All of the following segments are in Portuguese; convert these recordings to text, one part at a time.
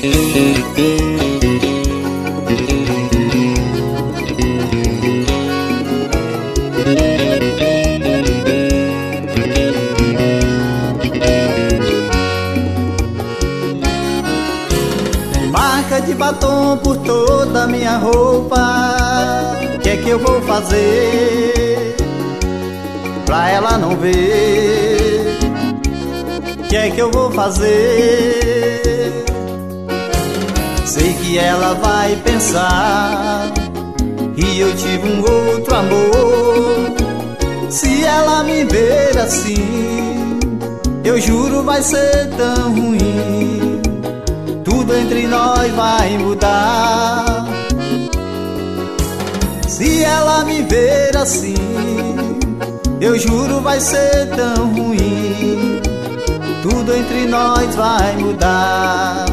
Marca de batom por toda a minha roupa. Que é que eu vou fazer pra ela não ver? Que é que eu vou fazer? Sei que ela vai pensar que eu tive um outro amor. Se ela me ver assim, eu juro vai ser tão ruim. Tudo entre nós vai mudar. Se ela me ver assim, eu juro vai ser tão ruim. Tudo entre nós vai mudar.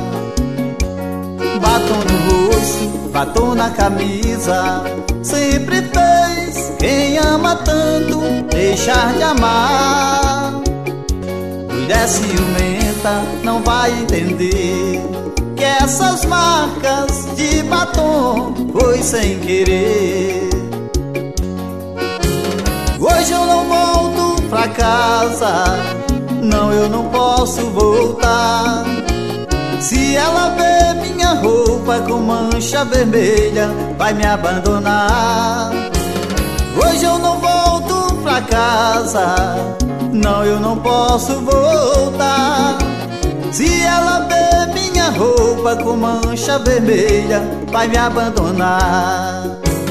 Batom no rosto, batom na camisa, sempre fez quem ama tanto deixar de amar. Mulher ciumenta não vai entender que essas marcas de batom foi sem querer. Hoje eu não volto pra casa, não, eu não posso voltar. Se ela ver minha roupa com mancha vermelha, vai me abandonar. Hoje eu não volto pra casa, não, eu não posso voltar. Se ela ver minha roupa com mancha vermelha, vai me abandonar.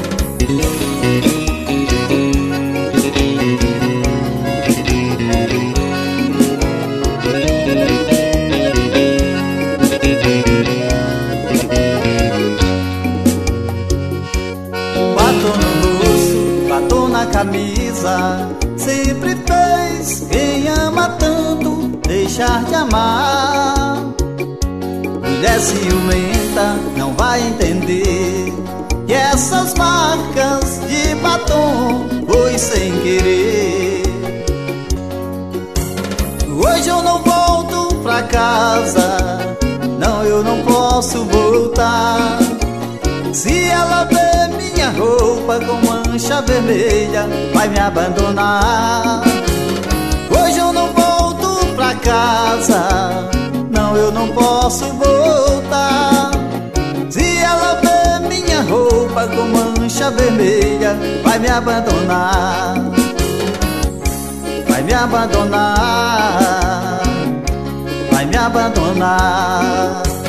Batom no rosto, batom na camisa, sempre fez quem ama tanto deixar de amar. Mulher ciumenta não vai entender que essas marcas de batom foi sem querer. Hoje eu não volto pra casa, não, eu não posso voltar. Se ela ver minha roupa com mancha vermelha, vai me abandonar. Hoje eu não volto pra casa, não, eu não posso voltar. Se ela ver minha roupa com mancha vermelha, vai me abandonar. Vai me abandonar, vai me abandonar.